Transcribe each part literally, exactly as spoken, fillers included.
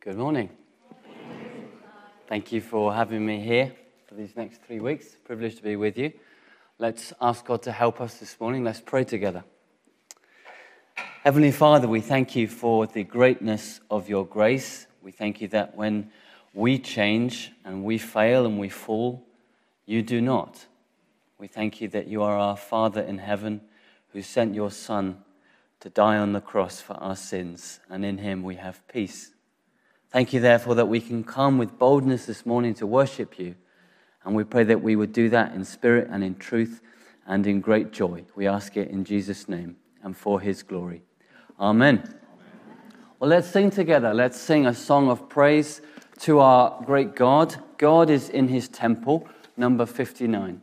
Good morning. Thank you for having me here for these next three weeks. Privileged to be with you. Let's ask God to help us this morning. Let's pray together. Heavenly Father, we thank you for the greatness of your grace. We thank you that when we change and we fail and we fall, you do not. We thank you that you are our Father in heaven who sent your Son to die on the cross for our sins, and in him we have peace. Thank you, therefore, that we can come with boldness this morning to worship you, and we pray that we would do that in spirit and in truth and in great joy. We ask it in Jesus' name and for his glory. Amen. Amen. Well, let's sing together. Let's sing a song of praise to our great God. God is in his temple, number fifty-nine.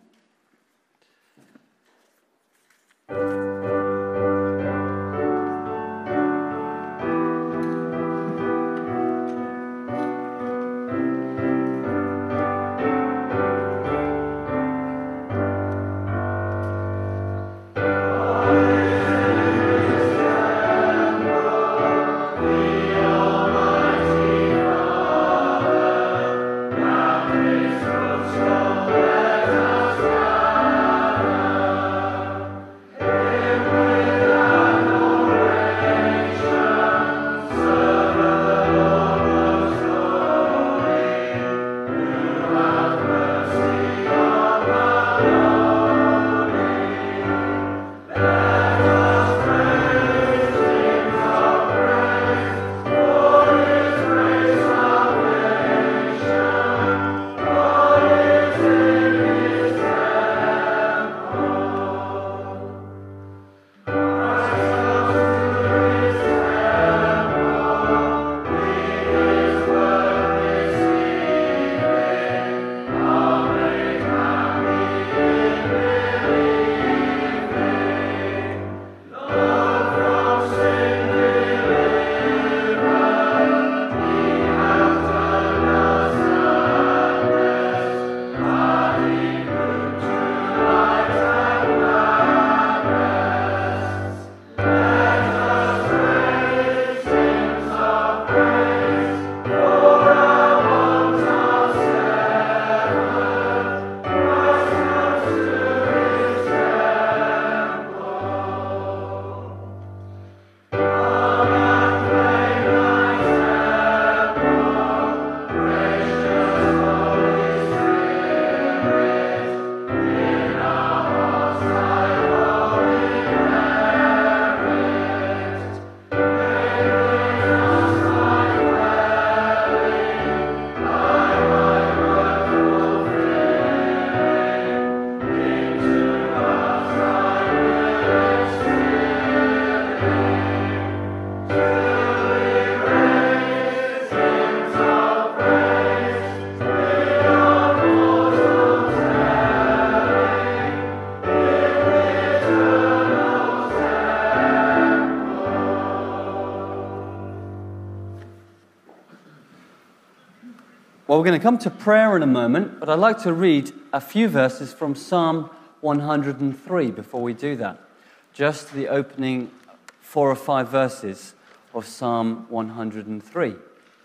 Well, we're going to come to prayer in a moment, but I'd like to read a few verses from Psalm one hundred three before we do that. Just the opening four or five verses of Psalm one hundred three.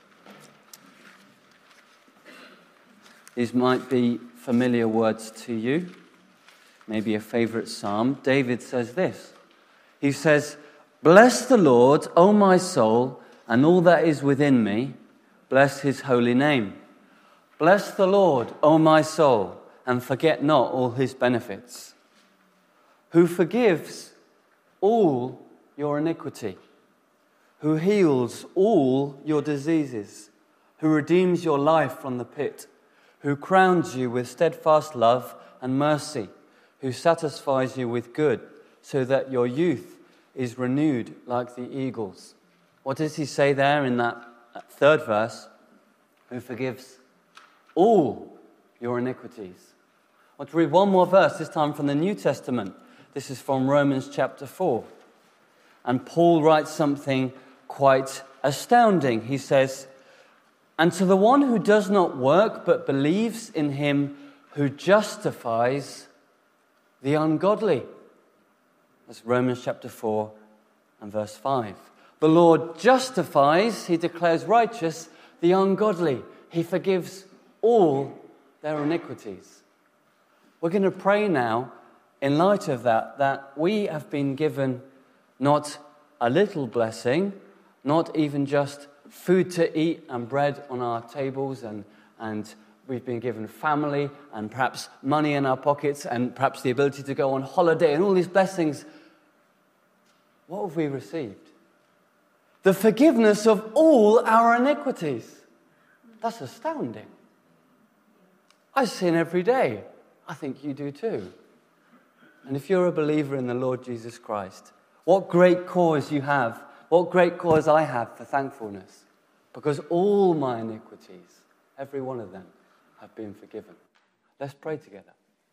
These might be familiar words to you, maybe a favorite psalm. David says this. He says, "Bless the Lord, O my soul, and all that is within me. Bless his holy name. Bless the Lord, O my soul, and forget not all his benefits, who forgives all your iniquity, who heals all your diseases, who redeems your life from the pit, who crowns you with steadfast love and mercy, who satisfies you with good, so that your youth is renewed like the eagles." What does he say there in that third verse? Who forgives all your iniquities. I want to read one more verse, this time from the New Testament. This is from Romans chapter four. And Paul writes something quite astounding. He says, "And to the one who does not work but believes in him who justifies the ungodly." That's Romans chapter four and verse five. The Lord justifies, he declares righteous, the ungodly. He forgives all their iniquities. We're going to pray now, in light of that, that we have been given not a little blessing, not even just food to eat and bread on our tables, and, and we've been given family and perhaps money in our pockets and perhaps the ability to go on holiday and all these blessings. What have we received? The forgiveness of all our iniquities. That's astounding. I sin every day. I think you do too. And if you're a believer in the Lord Jesus Christ, what great cause you have, what great cause I have for thankfulness, because all my iniquities, every one of them, have been forgiven. Let's pray together.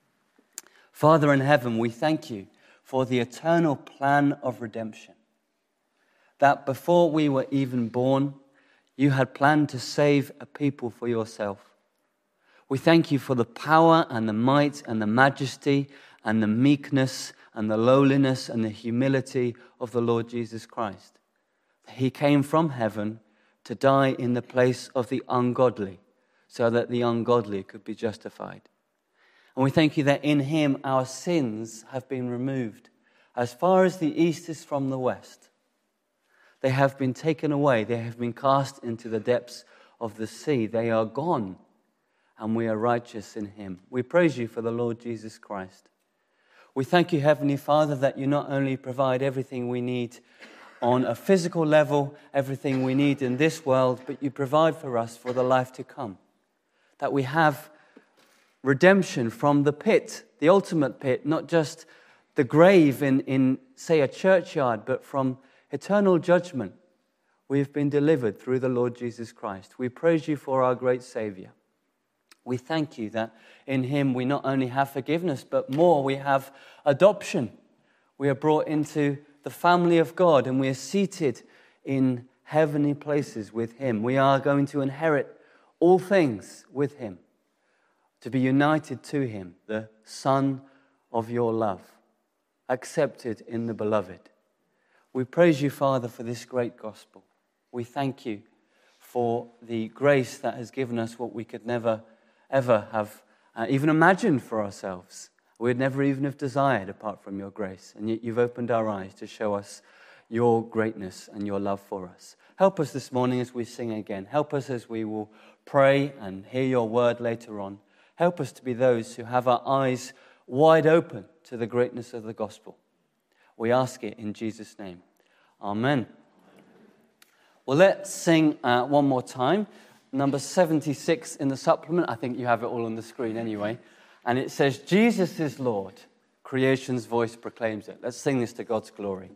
Father in heaven, we thank you for the eternal plan of redemption, that before we were even born, you had planned to save a people for yourself. We thank you for the power and the might and the majesty and the meekness and the lowliness and the humility of the Lord Jesus Christ. He came from heaven to die in the place of the ungodly, so that the ungodly could be justified. And we thank you that in him our sins have been removed. As far as the east is from the west, they have been taken away. They have been cast into the depths of the sea. They are gone, and we are righteous in him. We praise you for the Lord Jesus Christ. We thank you, Heavenly Father, that you not only provide everything we need on a physical level, everything we need in this world, but you provide for us for the life to come. That we have redemption from the pit, the ultimate pit, not just the grave in, in, say, a churchyard, but from eternal judgment. We have been delivered through the Lord Jesus Christ. We praise you for our great Savior. We thank you that in him we not only have forgiveness, but more, we have adoption. We are brought into the family of God, and we are seated in heavenly places with him. We are going to inherit all things with him, to be united to him, the Son of your love, accepted in the beloved. We praise you, Father, for this great gospel. We thank you for the grace that has given us what we could never, ever have uh, even imagined for ourselves. We'd never even have desired apart from your grace. And yet you've opened our eyes to show us your greatness and your love for us. Help us this morning as we sing again. Help us as we will pray and hear your word later on. Help us to be those who have our eyes wide open to the greatness of the gospel. We ask it in Jesus' name. Amen. Well, let's sing uh, one more time. Number seventy-six in the supplement. I think you have it all on the screen anyway. And it says, Jesus is Lord. Creation's voice proclaims it. Let's sing this to God's glory.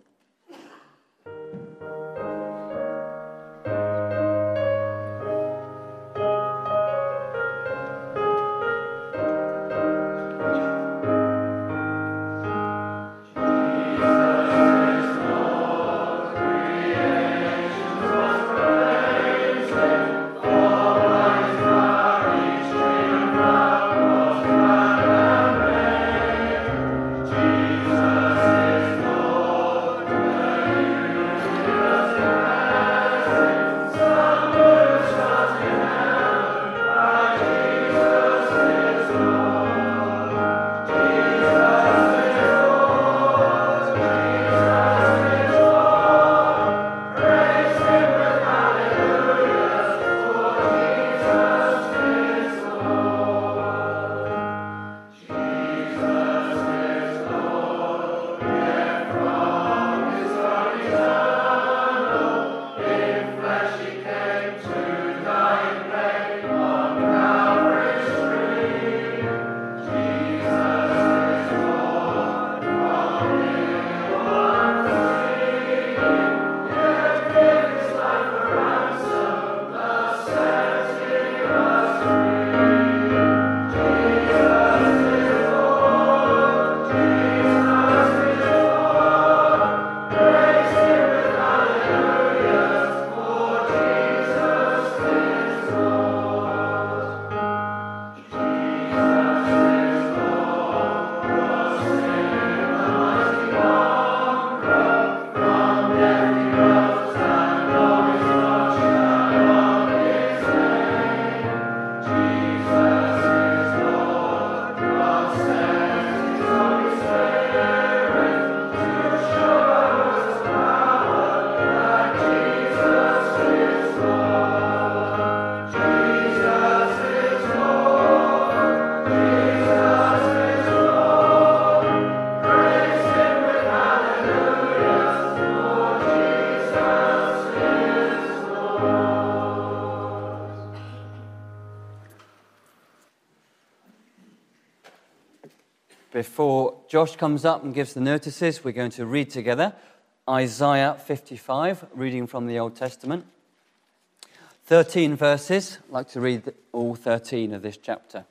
Before Josh comes up and gives the notices, we're going to read together Isaiah fifty-five, reading from the Old Testament. thirteen verses. I'd like to read all thirteen of this chapter.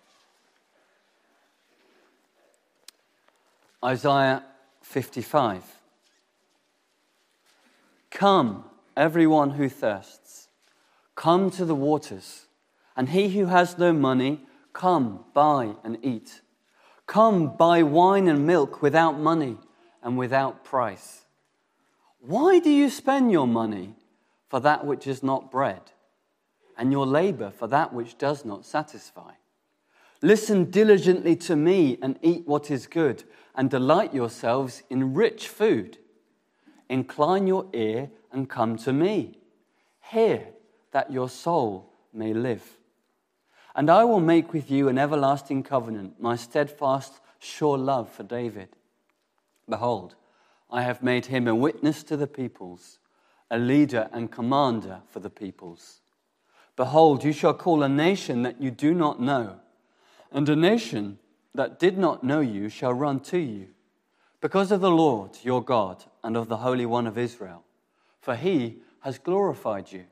Isaiah fifty-five. Come, everyone who thirsts, come to the waters, and he who has no money, come, buy and eat. Come, buy wine and milk without money and without price. Why do you spend your money for that which is not bread, and your labor for that which does not satisfy? Listen diligently to me and eat what is good, and delight yourselves in rich food. Incline your ear and come to me. Hear, that your soul may live. And I will make with you an everlasting covenant, my steadfast, sure love for David. Behold, I have made him a witness to the peoples, a leader and commander for the peoples. Behold, you shall call a nation that you do not know, and a nation that did not know you shall run to you, because of the Lord your God and of the Holy One of Israel, for he has glorified you.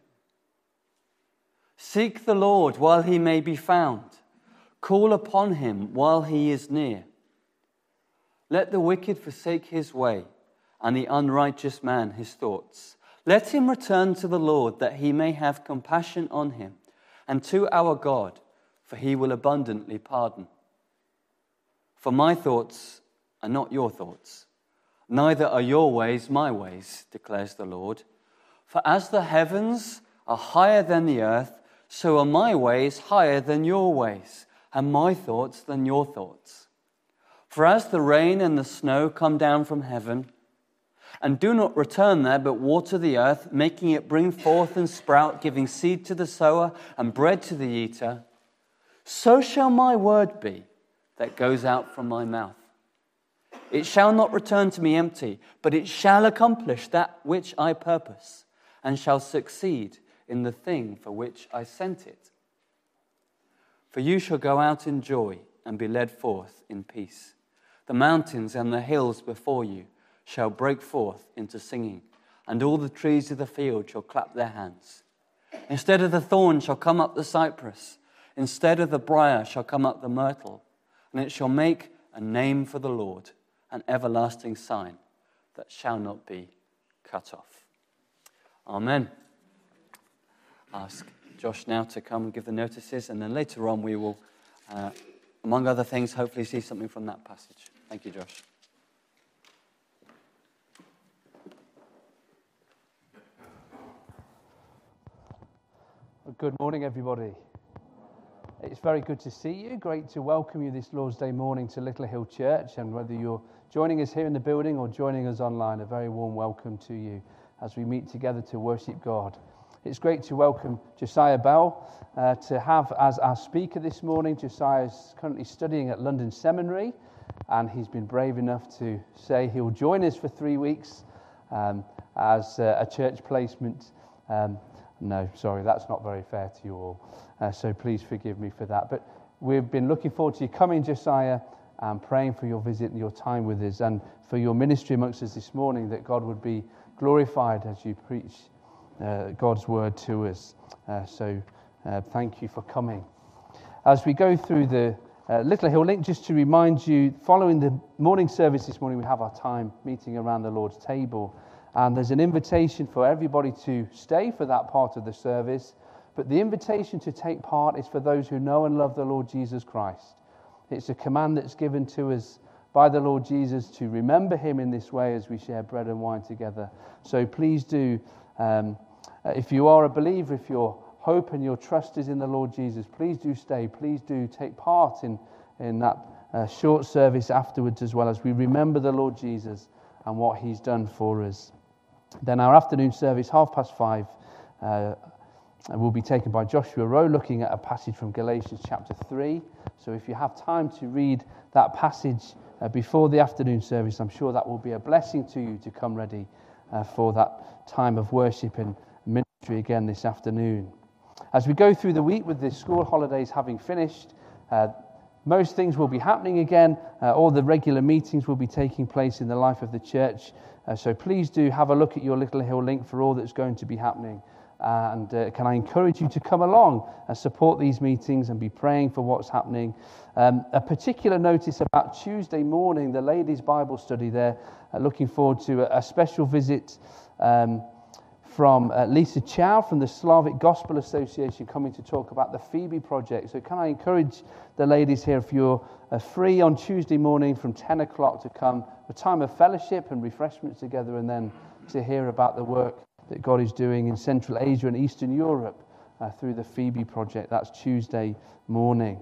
Seek the Lord while he may be found. Call upon him while he is near. Let the wicked forsake his way, and the unrighteous man his thoughts. Let him return to the Lord, that he may have compassion on him, and to our God, for he will abundantly pardon. For my thoughts are not your thoughts, neither are your ways my ways, declares the Lord. For as the heavens are higher than the earth, so are my ways higher than your ways, and my thoughts than your thoughts. For as the rain and the snow come down from heaven, and do not return there, but water the earth, making it bring forth and sprout, giving seed to the sower and bread to the eater, so shall my word be that goes out from my mouth. It shall not return to me empty, but it shall accomplish that which I purpose, and shall succeed in the thing for which I sent it. For you shall go out in joy and be led forth in peace. The mountains and the hills before you shall break forth into singing, and all the trees of the field shall clap their hands. Instead of the thorn shall come up the cypress, instead of the briar shall come up the myrtle, and it shall make a name for the Lord, an everlasting sign that shall not be cut off. Amen. Ask Josh now to come and give the notices, and then later on we will, uh, among other things, hopefully see something from that passage. Thank you, Josh. Good morning, everybody. It's very good to see you. Great to welcome you this Lord's Day morning to Little Hill Church, and whether you're joining us here in the building or joining us online, a very warm welcome to you as we meet together to worship God. It's great to welcome Josiah Bell uh, to have as our speaker this morning. Josiah is currently studying at London Seminary, and he's been brave enough to say he'll join us for three weeks um, as uh, a church placement. Um, no, sorry, that's not very fair to you all, uh, so please forgive me for that. But we've been looking forward to you coming, Josiah, and praying for your visit and your time with us, and for your ministry amongst us this morning, that God would be glorified as you preach Uh, God's word to us. Uh, so uh, thank you for coming. As we go through the uh, Little Hill link, just to remind you, following the morning service this morning, we have our time meeting around the Lord's table. And there's an invitation for everybody to stay for that part of the service. But the invitation to take part is for those who know and love the Lord Jesus Christ. It's a command that's given to us by the Lord Jesus to remember him in this way as we share bread and wine together. So please do, um, if you are a believer, if your hope and your trust is in the Lord Jesus, please do stay. Please do take part in, in that uh, short service afterwards, as well as we remember the Lord Jesus and what he's done for us. Then our afternoon service, half past five, uh, will be taken by Joshua Rowe, looking at a passage from Galatians chapter three. So if you have time to read that passage uh, before the afternoon service, I'm sure that will be a blessing to you to come ready uh, for that time of worship and ministry again this afternoon. As we go through the week with the school holidays having finished, uh, most things will be happening again. Uh, all the regular meetings will be taking place in the life of the church. Uh, so please do have a look at your Little Hill link for all that's going to be happening. Uh, and uh, can I encourage you to come along and support these meetings and be praying for what's happening. Um, a particular notice about Tuesday morning, the ladies' Bible study there. Uh, looking forward to a, a special visit um, from uh, Lisa Chow from the Slavic Gospel Association coming to talk about the Phoebe Project. So can I encourage the ladies here, if you're uh, free on Tuesday morning from ten o'clock, to come, a time of fellowship and refreshments together, and then to hear about the work that God is doing in Central Asia and Eastern Europe uh, through the Phoebe Project. That's Tuesday morning.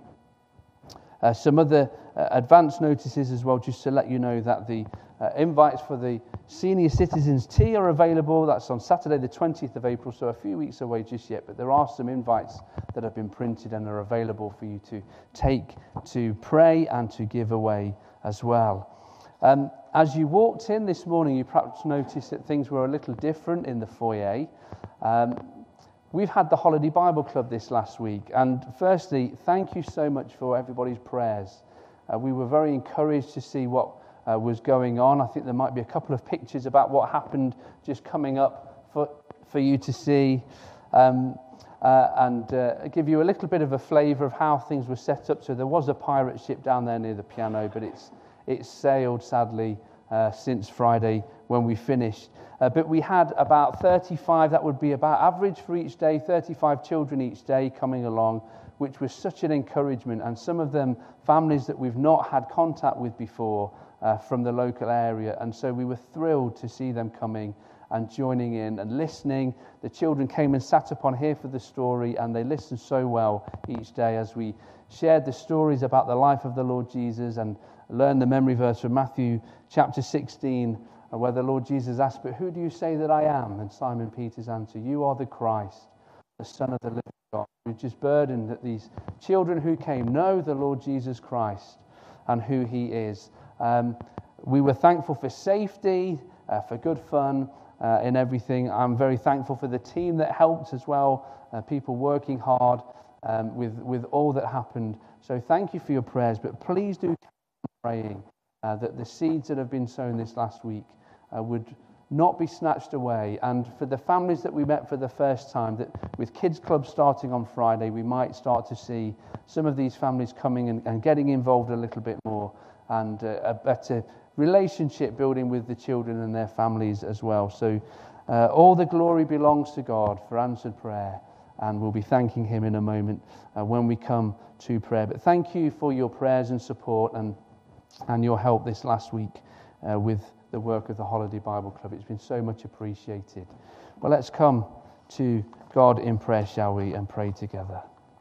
Uh, some other uh, advance notices as well, just to let you know that the uh, invites for the Senior Citizens Tea are available. That's on Saturday the twentieth of April, so a few weeks away just yet, but there are some invites that have been printed and are available for you to take, to pray and to give away as well. Um, as you walked in this morning, you perhaps noticed that things were a little different in the foyer. Um, we've had the Holiday Bible Club this last week, and firstly, thank you so much for everybody's prayers. Uh, we were very encouraged to see what uh, was going on. I think there might be a couple of pictures about what happened just coming up for, for you to see, um, uh, and uh, give you a little bit of a flavour of how things were set up. So there was a pirate ship down there near the piano, but it's It's sailed, sadly, uh, since Friday when we finished. Uh, but we had about thirty-five, that would be about average for each day, thirty-five children each day coming along, which was such an encouragement. And some of them, families that we've not had contact with before uh, from the local area. And so we were thrilled to see them coming and joining in and listening. The children came and sat upon here for the story, and they listened so well each day as we shared the stories about the life of the Lord Jesus and learn the memory verse from Matthew chapter sixteen, where the Lord Jesus asked, "But who do you say that I am?" And Simon Peter's answer, "You are the Christ, the Son of the living God." We're just burdened that these children who came know the Lord Jesus Christ and who he is. Um, we were thankful for safety, uh, for good fun uh, in everything. I'm very thankful for the team that helped as well, uh, people working hard um, with, with all that happened. So thank you for your prayers, but please do praying uh, that the seeds that have been sown this last week uh, would not be snatched away. And for the families that we met for the first time, that with Kids Club starting on Friday, we might start to see some of these families coming and, and getting involved a little bit more, and uh, a better relationship building with the children and their families as well. So uh, all the glory belongs to God for answered prayer, and we'll be thanking him in a moment uh, when we come to prayer. But thank you for your prayers and support and and your help this last week uh, with the work of the Holiday Bible Club. It's been so much appreciated. Well, let's come to God in prayer, shall we, and pray together.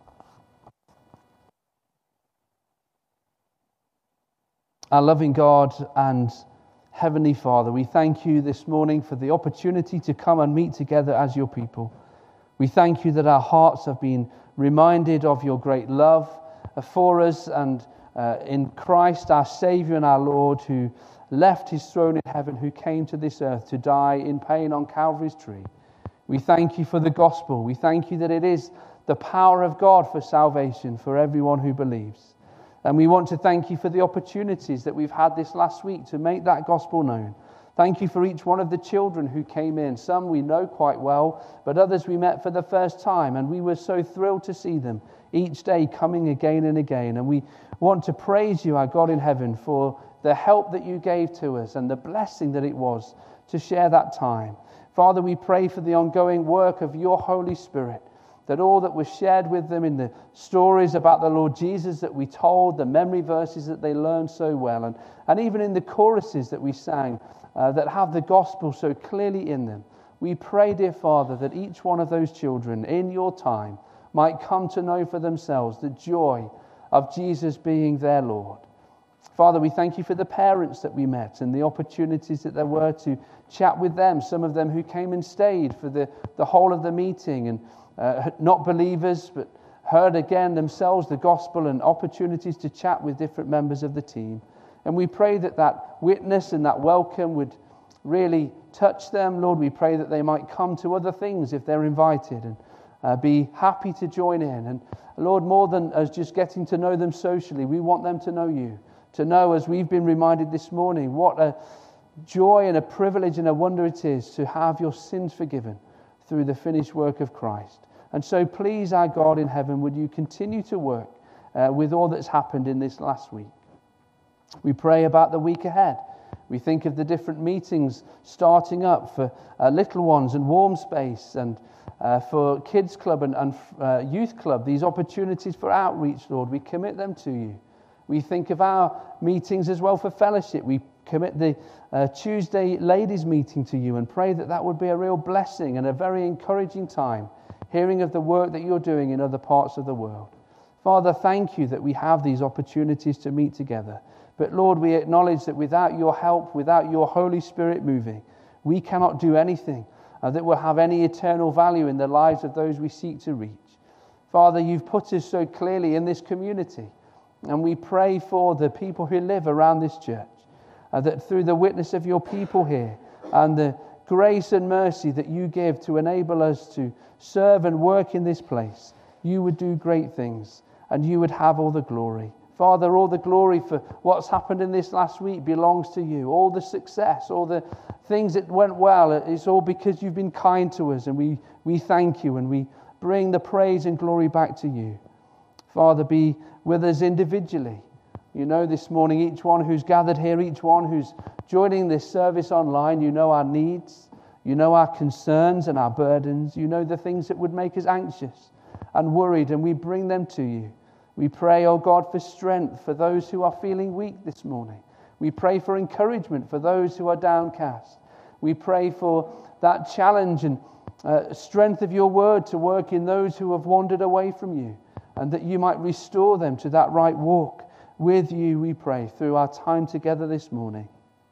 Our loving God and Heavenly Father, we thank you this morning for the opportunity to come and meet together as your people. We thank you that our hearts have been reminded of your great love for us, and Uh, in Christ, our Saviour and our Lord, who left his throne in heaven, who came to this earth to die in pain on Calvary's tree. We thank you for the gospel. We thank you that it is the power of God for salvation for everyone who believes. And we want to thank you for the opportunities that we've had this last week to make that gospel known. Thank you for each one of the children who came in. Some we know quite well, but others we met for the first time, and we were so thrilled to see them each day coming again and again. And we want to praise you, our God in heaven, for the help that you gave to us and the blessing that it was to share that time. Father, we pray for the ongoing work of your Holy Spirit, that all that was shared with them in the stories about the Lord Jesus that we told, the memory verses that they learned so well, and, and even in the choruses that we sang uh, that have the gospel so clearly in them. We pray, dear Father, that each one of those children in your time might come to know for themselves the joy of Jesus being their Lord. Father, we thank you for the parents that we met and the opportunities that there were to chat with them, some of them who came and stayed for the, the whole of the meeting, and uh, not believers, but heard again themselves the gospel, and opportunities to chat with different members of the team. And we pray that that witness and that welcome would really touch them. Lord, we pray that they might come to other things if they're invited, and uh, be happy to join in. And Lord, more than us just getting to know them socially, we want them to know you, to know, as we've been reminded this morning, what a joy and a privilege and a wonder it is to have your sins forgiven through the finished work of Christ. And so please, our God in heaven, would you continue to work uh, with all that's happened in this last week. We pray about the week ahead. We think of the different meetings starting up for uh, little ones and warm space, and uh, for kids club and, and uh, youth club, these opportunities for outreach, Lord. We commit them to you. We think of our meetings as well for fellowship. We commit the uh, Tuesday ladies meeting to you and pray that that would be a real blessing and a very encouraging time, hearing of the work that you're doing in other parts of the world. Father, thank you that we have these opportunities to meet together. But Lord, we acknowledge that without your help, without your Holy Spirit moving, we cannot do anything uh, that will have any eternal value in the lives of those we seek to reach. Father, you've put us so clearly in this community, and we pray for the people who live around this church, uh, that through the witness of your people here and the grace and mercy that you give to enable us to serve and work in this place, you would do great things and you would have all the glory. Father, all the glory for what's happened in this last week belongs to you. All the success, all the things that went well, it's all because you've been kind to us, and we, we thank you and we bring the praise and glory back to you. Father, be with us individually. You know this morning, each one who's gathered here, each one who's joining this service online, you know our needs, you know our concerns and our burdens, you know the things that would make us anxious and worried, and we bring them to you. We pray, oh God, for strength for those who are feeling weak this morning. We pray for encouragement for those who are downcast. We pray for that challenge and uh, strength of your word to work in those who have wandered away from you, and that you might restore them to that right walk with you, we pray, through our time together this morning.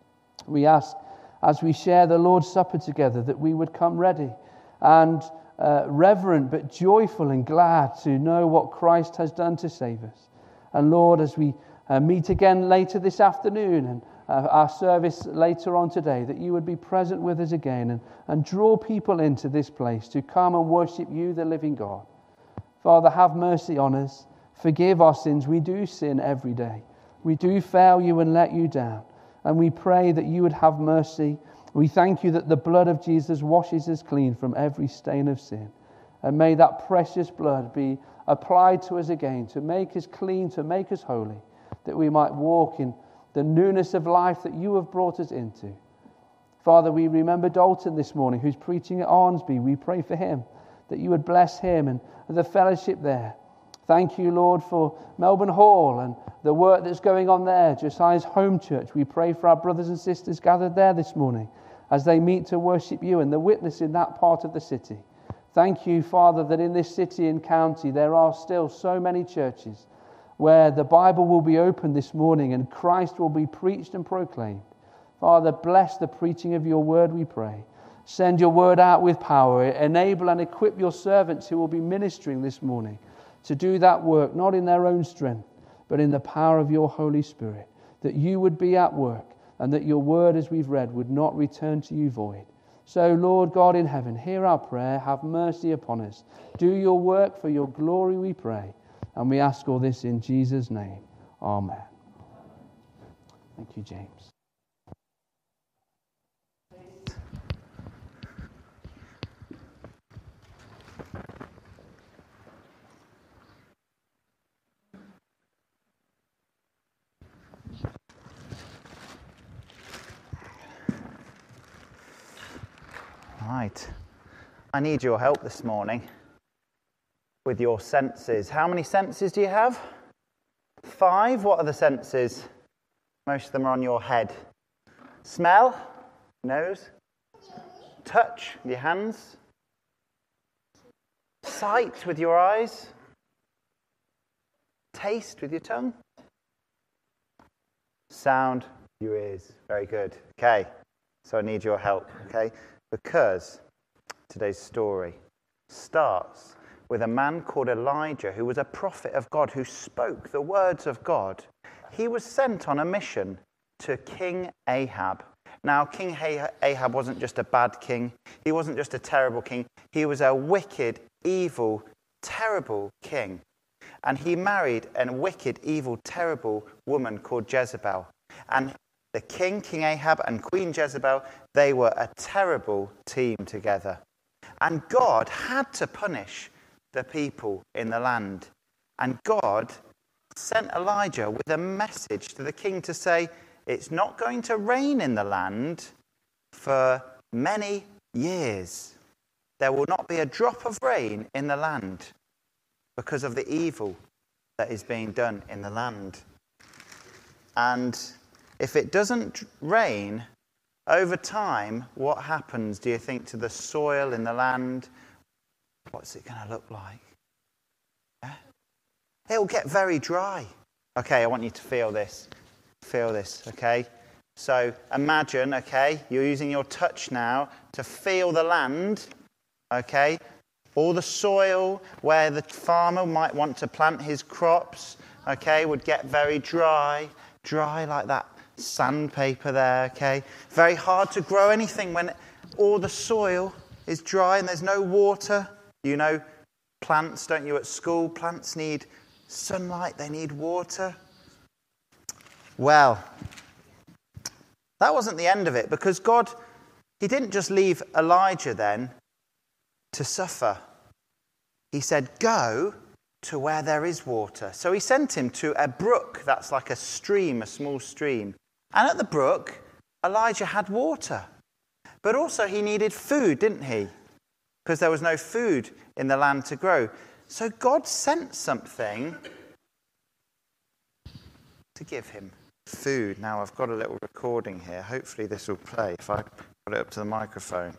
We ask, as we share the Lord's Supper together, that we would come ready and Uh, reverent but joyful and glad to know what Christ has done to save us. And Lord, as we uh, meet again later this afternoon and uh, our service later on today, that you would be present with us again and, and draw people into this place to come and worship you, the living God. Father, have mercy on us. Forgive our sins. We do sin every day. We do fail you and let you down. And we pray that you would have mercy. We thank you that the blood of Jesus washes us clean from every stain of sin. And may that precious blood be applied to us again, to make us clean, to make us holy, that we might walk in the newness of life that you have brought us into. Father, we remember Dalton this morning, who's preaching at Arnsby. We pray for him, that you would bless him and the fellowship there. Thank you, Lord, for Melbourne Hall and the work that's going on there, Josiah's home church. We pray for our brothers and sisters gathered there this morning as they meet to worship you and the witness in that part of the city. Thank you, Father, that in this city and county there are still so many churches where the Bible will be opened this morning and Christ will be preached and proclaimed. Father, bless the preaching of your word, we pray. Send your word out with power. Enable and equip your servants who will be ministering this morning to do that work, not in their own strength, but in the power of your Holy Spirit, that you would be at work and that your word, as we've read, would not return to you void. So, Lord God in heaven, hear our prayer, have mercy upon us. Do your work for your glory, we pray. And we ask all this in Jesus' name. Amen. Thank you, James. Right. I need your help this morning with your senses. How many senses do you have? Five. What are the senses? Most of them are on your head. Smell, nose, touch with your hands, sight with your eyes, taste with your tongue, sound with your ears. Very good. Okay. So I need your help. Okay. Because today's story starts with a man called Elijah, who was a prophet of God, who spoke the words of God. He was sent on a mission to King Ahab. Now, King Ahab wasn't just a bad king. He wasn't just a terrible king. He was a wicked, evil, terrible king. And he married a wicked, evil, terrible woman called Jezebel. And the king, King Ahab, and Queen Jezebel, they were a terrible team together. And God had to punish the people in the land. And God sent Elijah with a message to the king to say, it's not going to rain in the land for many years. There will not be a drop of rain in the land because of the evil that is being done in the land. And if it doesn't rain, over time, what happens, do you think, to the soil in the land? What's it going to look like? Yeah? It will get very dry. Okay, I want you to feel this. Feel this, okay? So imagine, okay, you're using your touch now to feel the land, okay? All the soil where the farmer might want to plant his crops, okay, would get very dry, dry like that sandpaper there, okay? Very hard to grow anything when all the soil is dry and there's no water. You know plants, don't you, at school? Plants need sunlight, they need water. Well, that wasn't the end of it, because God, he didn't just leave Elijah then to suffer. He said, go to where there is water. So he sent him to a brook that's like a stream, a small stream. And at the brook, Elijah had water. But also he needed food, didn't he? Because there was no food in the land to grow. So God sent something to give him food. Now I've got a little recording here. Hopefully this will play if I put it up to the microphone.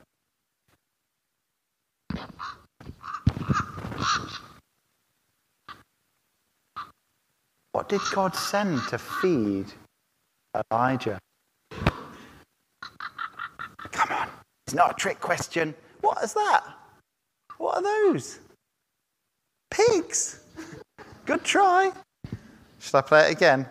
What did God send to feed Elijah? Come on, it's not a trick question. What is that? What are those? Pigs. Good try. Should I play it again?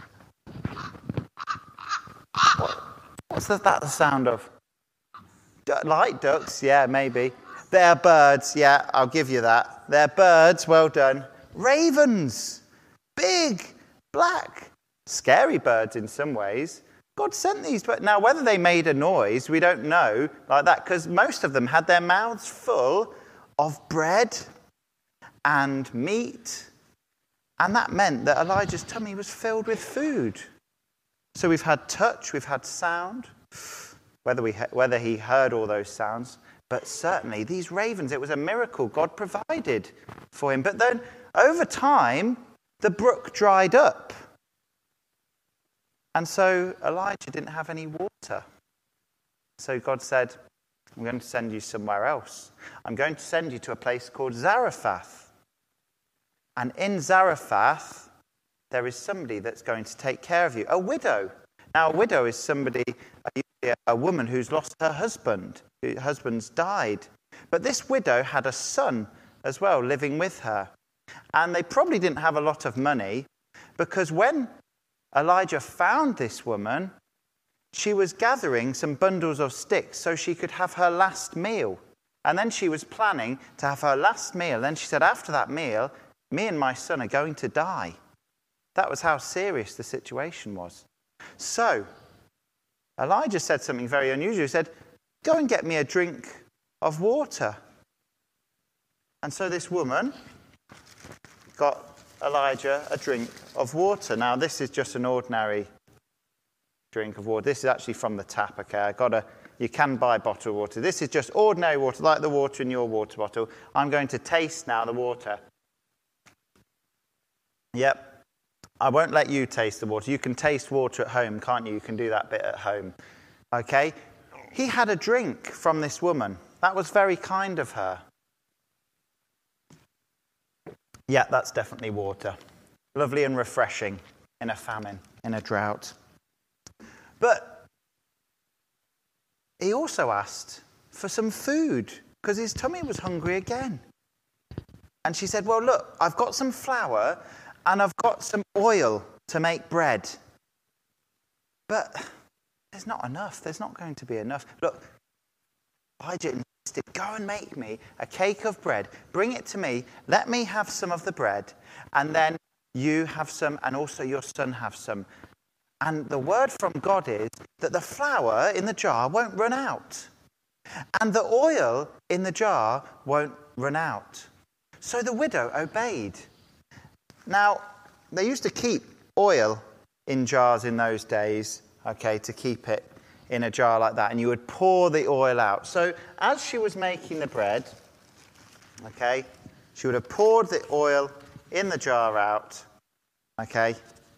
What, what's that the sound of? Du- like ducks, yeah, maybe. They're birds, yeah, I'll give you that. They're birds, well done. Ravens. Big, black, scary birds in some ways. God sent these, but now whether they made a noise, we don't know like that, because most of them had their mouths full of bread and meat, and that meant that Elijah's tummy was filled with food. So we've had touch, we've had sound, whether we whether he heard all those sounds, but certainly these ravens, it was a miracle God provided for him. But then over time, the brook dried up. And so Elijah didn't have any water. So God said, I'm going to send you somewhere else. I'm going to send you to a place called Zarephath. And in Zarephath, there is somebody that's going to take care of you, a widow. Now, a widow is somebody, a, a woman who's lost her husband. Her husband's died. But this widow had a son as well living with her. And they probably didn't have a lot of money, because when Elijah found this woman, she was gathering some bundles of sticks so she could have her last meal. And then she was planning to have her last meal. Then she said, after that meal, me and my son are going to die. That was how serious the situation was. So Elijah said something very unusual. He said, go and get me a drink of water. And so this woman got Elijah a drink of water. Now, this is just an ordinary drink of water. This is actually from the tap, okay? I got a, you can buy bottled water. This is just ordinary water, like the water in your water bottle. I'm going to taste now the water. Yep. I won't let you taste the water. You can taste water at home, can't you? You can do that bit at home. Okay? He had a drink from this woman. That was very kind of her. Yeah, that's definitely water. Lovely and refreshing in a famine, in a drought. But he also asked for some food because his tummy was hungry again. And she said, well, look, I've got some flour and I've got some oil to make bread. But there's not enough. There's not going to be enough. Look, Elijah go and make me a cake of bread. Bring it to me. Let me have some of the bread. And then you have some, and also your son have some. And the word from God is that the flour in the jar won't run out. And the oil in the jar won't run out. So the widow obeyed. Now, they used to keep oil in jars in those days, okay, to keep it in a jar like that. And you would pour the oil out. So as she was making the bread, okay, she would have poured the oil in the jar out, okay,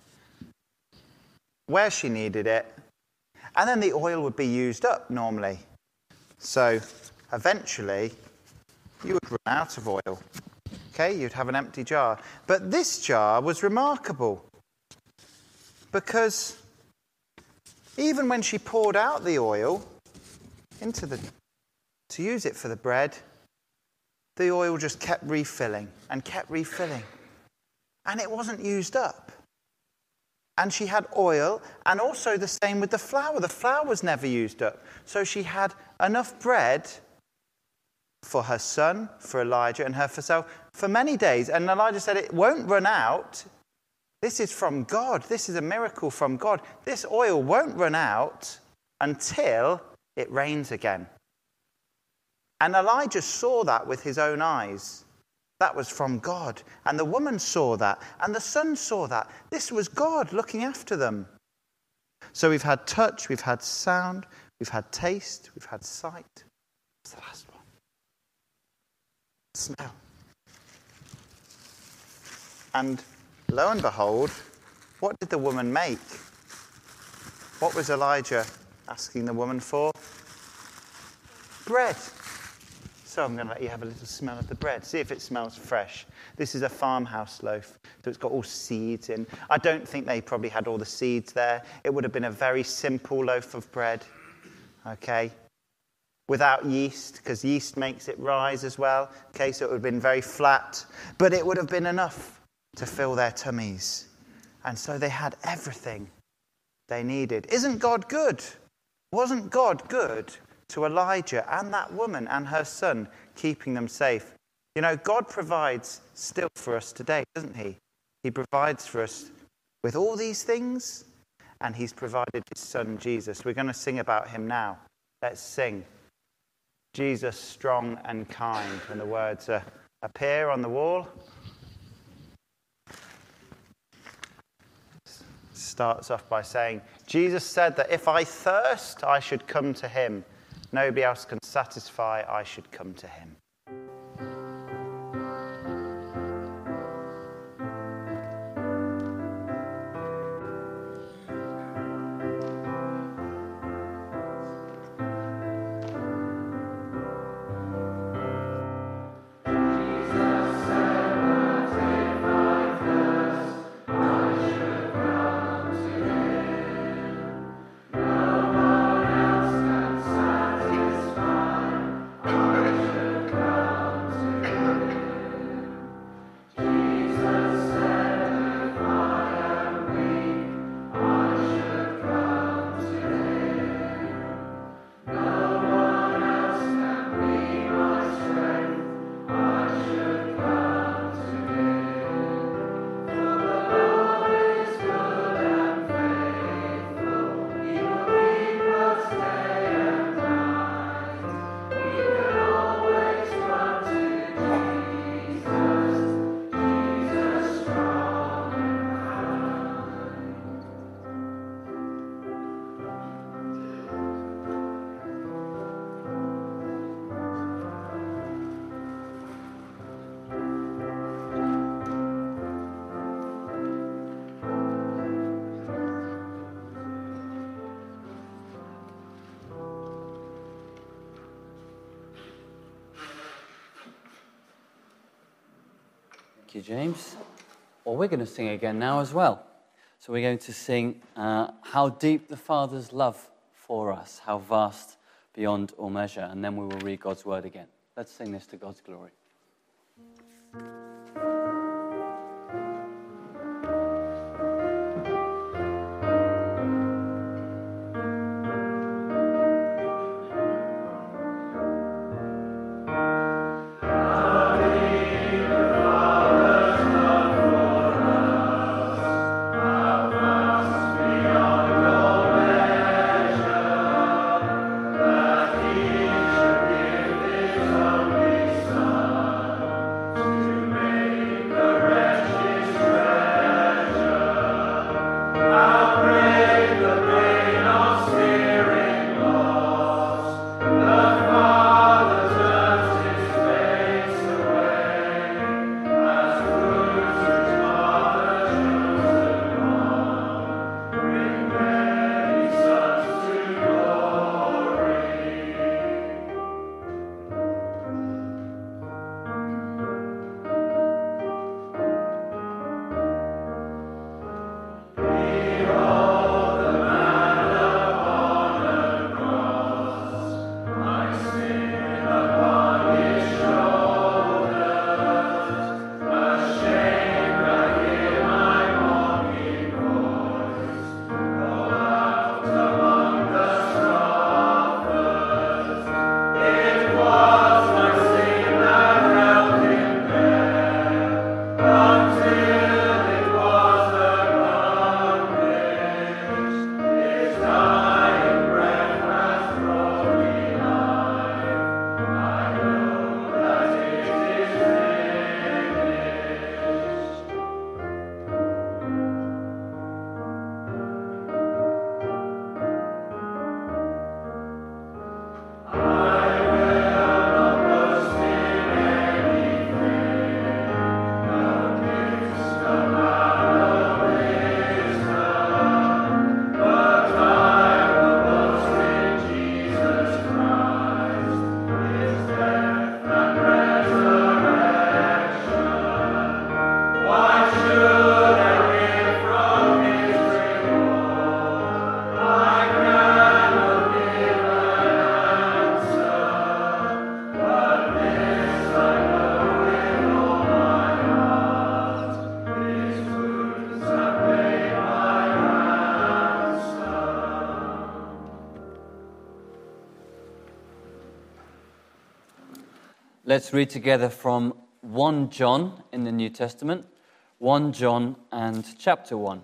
where she needed it, and then the oil would be used up normally. So eventually you would run out of oil, okay, you'd have an empty jar. But this jar was remarkable because even when she poured out the oil into the to use it for the bread, the oil just kept refilling and kept refilling. And it wasn't used up. And she had oil, and also the same with the flour. The flour was never used up. So she had enough bread for her son, for Elijah, and her for herself for many days. And Elijah said, it won't run out. This is from God. This is a miracle from God. This oil won't run out until it rains again. And Elijah saw that with his own eyes. That was from God. And the woman saw that. And the son saw that. This was God looking after them. So we've had touch, we've had sound, we've had taste, we've had sight. What's the last one? Smell. And lo and behold, what did the woman make? What was Elijah asking the woman for? Bread. So I'm going to let you have a little smell of the bread. See if it smells fresh. This is a farmhouse loaf, so it's got all seeds in. I don't think they probably had all the seeds there. It would have been a very simple loaf of bread, okay, without yeast, because yeast makes it rise as well. Okay, so it would have been very flat, but it would have been enough to fill their tummies. And so they had everything they needed. Isn't God good? Wasn't God good to Elijah and that woman and her son, keeping them safe? You know, God provides still for us today, doesn't he? He provides for us with all these things, and he's provided his son, Jesus. We're going to sing about him now. Let's sing. Jesus, strong and kind. And the words uh, appear on the wall. Starts off by saying, Jesus said that if I thirst, I should come to him. Nobody else can satisfy, I should come to him. Thank you, James. Well, we're going to sing again now as well. So we're going to sing uh, How Deep the Father's Love for Us, How Vast Beyond All Measure, and then we will read God's Word again. Let's sing this to God's glory. let's read together from First John in the New Testament, First John and chapter one.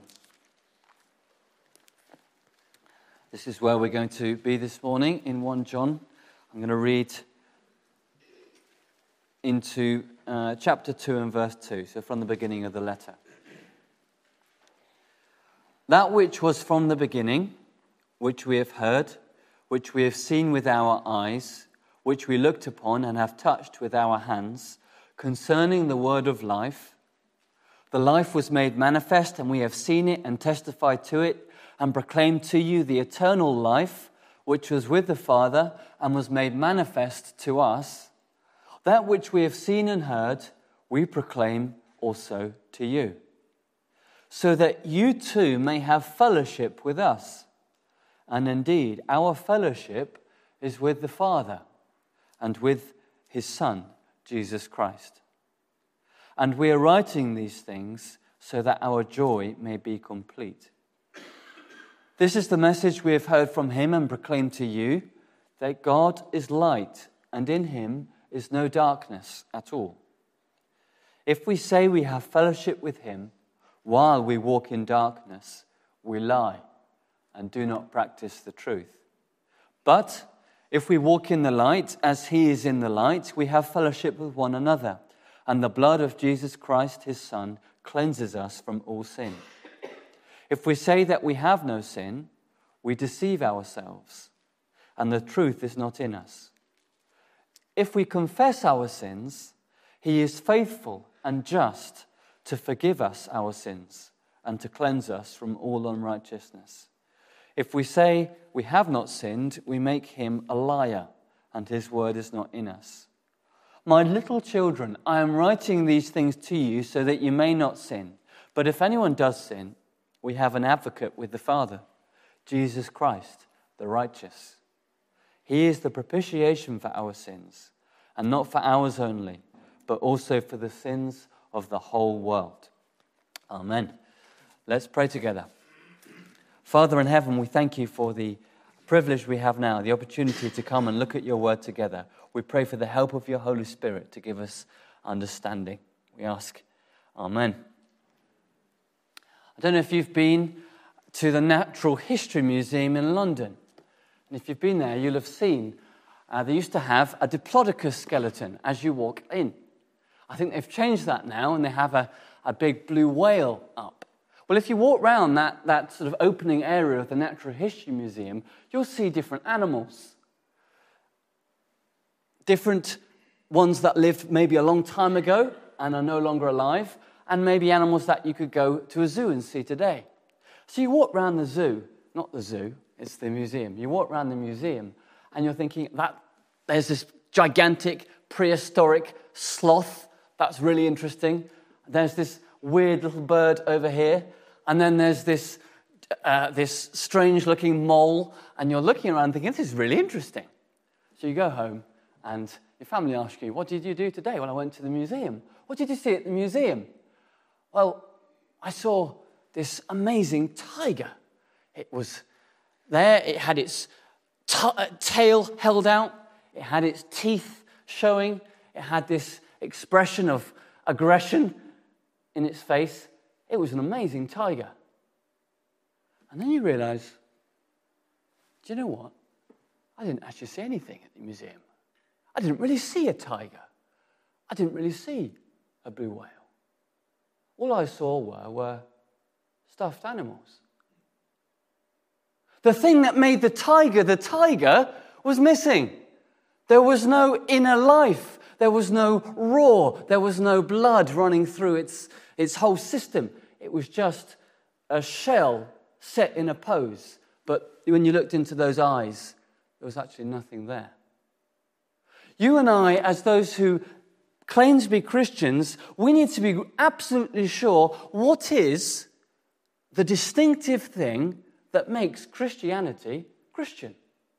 This is where we're going to be this morning, in First John. I'm going to read into uh, chapter two and verse two, so from the beginning of the letter. That which was from the beginning, which we have heard, which we have seen with our eyes, which we looked upon and have touched with our hands, concerning the word of life. The life was made manifest, and we have seen it and testified to it, and proclaimed to you the eternal life, which was with the Father and was made manifest to us. That which we have seen and heard, we proclaim also to you, so that you too may have fellowship with us. And indeed, our fellowship is with the Father and with his Son, Jesus Christ. And we are writing these things so that our joy may be complete. This is the message we have heard from him and proclaimed to you, that God is light, and in him is no darkness at all. If we say we have fellowship with him while we walk in darkness, we lie and do not practice the truth. But if we walk in the light as he is in the light, we have fellowship with one another, and the blood of Jesus Christ, his Son, cleanses us from all sin. If we say that we have no sin, we deceive ourselves, and the truth is not in us. If we confess our sins, he is faithful and just to forgive us our sins and to cleanse us from all unrighteousness. If we say we have not sinned, we make him a liar, and his word is not in us. My little children, I am writing these things to you so that you may not sin. But if anyone does sin, we have an advocate with the Father, Jesus Christ, the righteous. He is the propitiation for our sins, and not for ours only, but also for the sins of the whole world. Amen. Let's pray together. Father in heaven, we thank you for the privilege we have now, the opportunity to come and look at your word together. We pray for the help of your Holy Spirit to give us understanding. We ask, Amen. I don't know if you've been to the Natural History Museum in London. And if you've been there, you'll have seen uh, they used to have a Diplodocus skeleton as you walk in. I think they've changed that now, and they have a, a big blue whale up. Well, if you walk around that, that sort of opening area of the Natural History Museum, you'll see different animals. Different ones that lived maybe a long time ago and are no longer alive, and maybe animals that you could go to a zoo and see today. So you walk around the zoo, not the zoo, it's the museum. You walk around the museum and you're thinking that there's this gigantic prehistoric sloth. That's really interesting. There's this weird little bird over here. And then there's this uh, this strange-looking mole. And you're looking around thinking, this is really interesting. So you go home and your family asks you, what did you do today? Well, I went to the museum. What did you see at the museum? Well, I saw this amazing tiger. It was there. It had its t- tail held out. It had its teeth showing. It had this expression of aggression in its face. It was an amazing tiger. And then you realize, do you know what? I didn't actually see anything at the museum. I didn't really see a tiger. I didn't really see a blue whale. All I saw were, were stuffed animals. The thing that made the tiger the tiger was missing. There was no inner life. There was no roar. There was no blood running through its, its whole system. It was just a shell set in a pose. But when you looked into those eyes, there was actually nothing there. You and I, as those who claim to be Christians, we need to be absolutely sure what is the distinctive thing that makes Christianity Christian.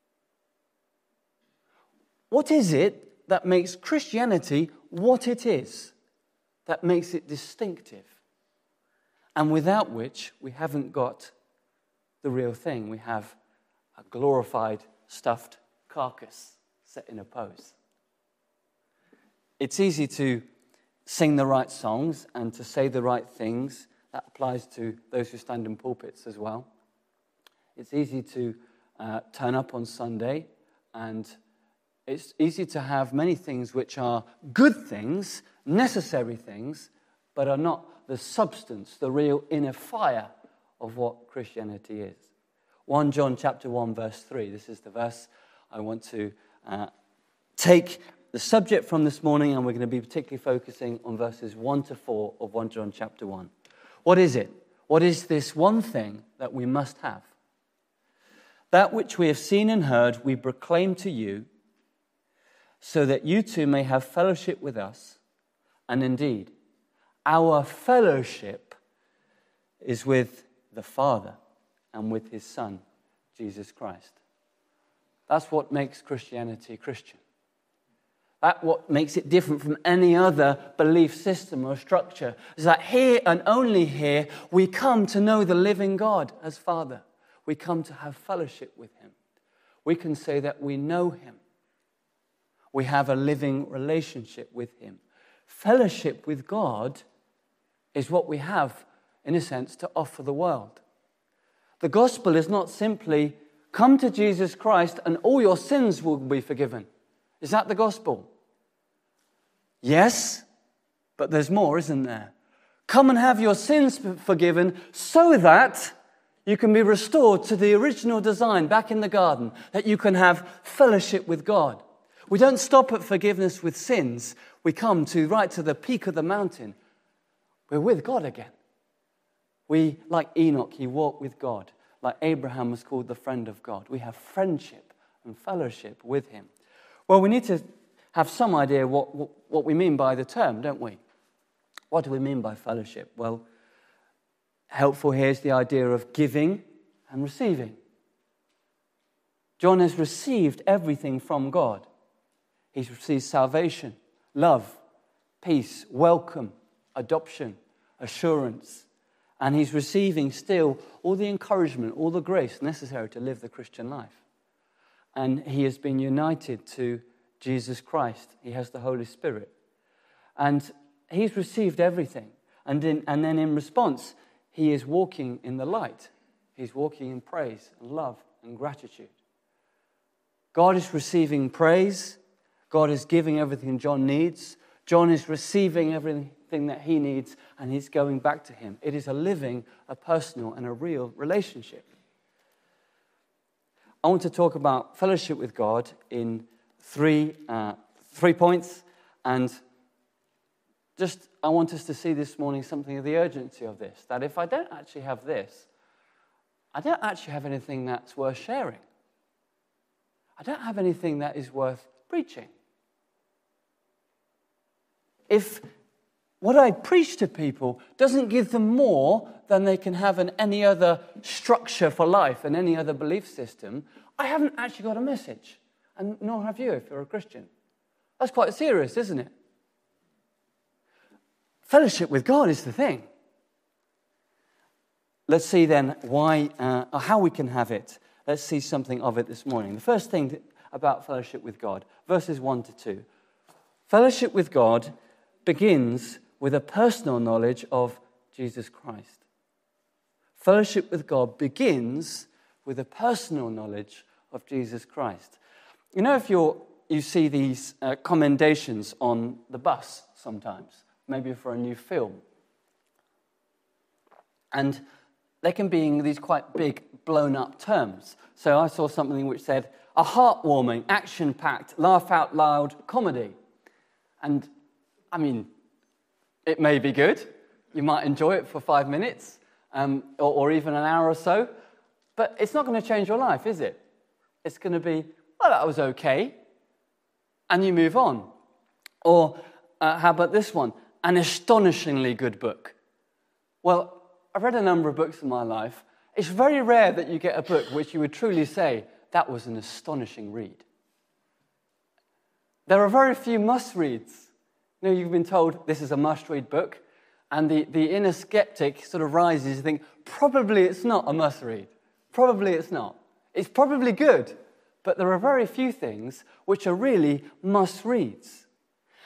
What is it that makes Christianity what it is, that makes it distinctive, and without which we haven't got the real thing? We have a glorified stuffed carcass set in a pose. it's easy to sing the right songs and to say the right things. That applies to those who stand in pulpits as well. It's easy to uh, turn up on Sunday, and it's easy to have many things which are good things, necessary things, but are not the substance, the real inner fire of what Christianity is. First John chapter one, verse three. This is the verse I want to uh, take the subject from this morning, and we're going to be particularly focusing on verses one to four of First John chapter one. What is it? What is this one thing that we must have? That which we have seen and heard, we proclaim to you, so that you too may have fellowship with us. And indeed, our fellowship is with the Father and with his Son, Jesus Christ. That's what makes Christianity Christian. That's what makes it different from any other belief system or structure. Is that here and only here we come to know the living God as Father. We come to have fellowship with him. We can say that we know him. We have a living relationship with him. Fellowship with God is what we have, in a sense, to offer the world. The gospel is not simply come to Jesus Christ and all your sins will be forgiven. Is that the gospel? Yes, but there's more, isn't there? Come and have your sins forgiven so that you can be restored to the original design back in the garden, that you can have fellowship with God. We don't stop at forgiveness with sins. We come to right to the peak of the mountain. We're with God again. We, like Enoch, he walked with God. Like Abraham was called the friend of God. We have friendship and fellowship with him. Well, we need to have some idea what, what, what we mean by the term, don't we? What do we mean by fellowship? Well, helpful here is the idea of giving and receiving. John has received everything from God. He's received salvation, love, peace, welcome, adoption, assurance. And he's receiving still all the encouragement, all the grace necessary to live the Christian life. And he has been united to Jesus Christ. He has the Holy Spirit. And he's received everything. And, in, and then in response, he is walking in the light. He's walking in praise and love and gratitude. God is receiving praise. God is giving everything John needs. John is receiving everything that he needs, and he's going back to him. It is a living, a personal, and a real relationship. I want to talk about fellowship with God in three, uh, three points, and just I want us to see this morning something of the urgency of this, that if I don't actually have this, I don't actually have anything that's worth sharing. I don't have anything that is worth preaching. If what I preach to people doesn't give them more than they can have in any other structure for life and any other belief system, I haven't actually got a message. And nor have you if you're a Christian. That's quite serious, isn't it? Fellowship with God is the thing. Let's see then why, uh, or how we can have it. Let's see something of it this morning. The first thing about fellowship with God, verses one to two. Fellowship with God begins with a personal knowledge of Jesus Christ. Fellowship with God begins with a personal knowledge of Jesus Christ. You know, if you're, you see these uh, commendations on the bus sometimes, maybe for a new film, and they can be in these quite big, blown-up terms. So I saw something which said, a heartwarming, action-packed, laugh-out-loud comedy. And, I mean, it may be good. You might enjoy it for five minutes, um, or, or even an hour or so. But it's not going to change your life, is it? It's going to be, well, that was okay. And you move on. Or uh, how about this one? An astonishingly good book. Well, I've read a number of books in my life. It's very rare that you get a book which you would truly say, that was an astonishing read. There are very few must-reads. You know, you've been told this is a must-read book, and the, the inner skeptic sort of rises and think, probably it's not a must-read. Probably it's not. It's probably good, but there are very few things which are really must-reads.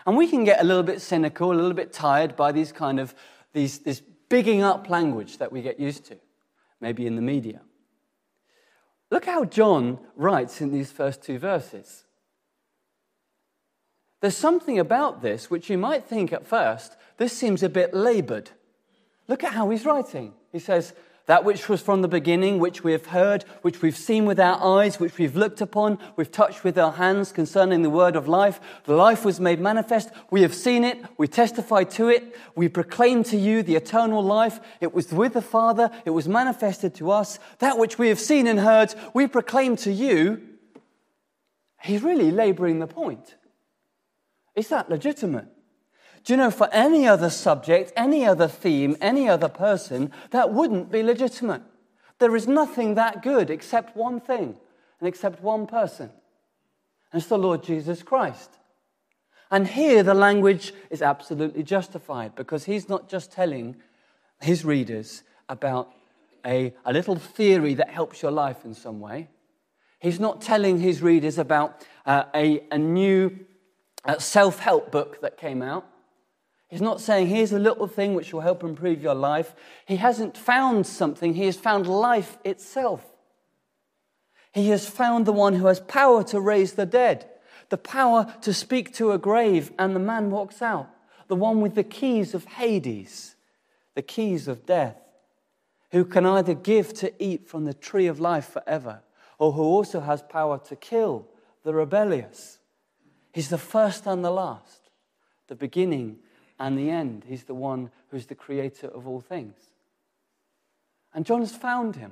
And we can get a little bit cynical, a little bit tired by these kind of, these, this bigging up language that we get used to, maybe in the media. Look how John writes in these first two verses. There's something about this which you might think at first, this seems a bit labored. Look at how he's writing. He says, that which was from the beginning, which we have heard, which we've seen with our eyes, which we've looked upon, we've touched with our hands concerning the word of life. The life was made manifest. We have seen it. We testify to it. We proclaim to you the eternal life. It was with the Father. It was manifested to us. That which we have seen and heard, we proclaim to you. He's really laboring the point. Is that legitimate? Do you know, for any other subject, any other theme, any other person, that wouldn't be legitimate. There is nothing that good except one thing and except one person. And it's the Lord Jesus Christ. And here the language is absolutely justified because he's not just telling his readers about a, a little theory that helps your life in some way. He's not telling his readers about uh, a, a new uh, self-help book that came out. He's not saying, here's a little thing which will help improve your life. He hasn't found something. He has found life itself. He has found the one who has power to raise the dead, the power to speak to a grave, and the man walks out. The one with the keys of Hades, the keys of death, who can either give to eat from the tree of life forever, or who also has power to kill the rebellious. He's the first and the last, the beginning and the end. He's the one who's the creator of all things. And John has found him.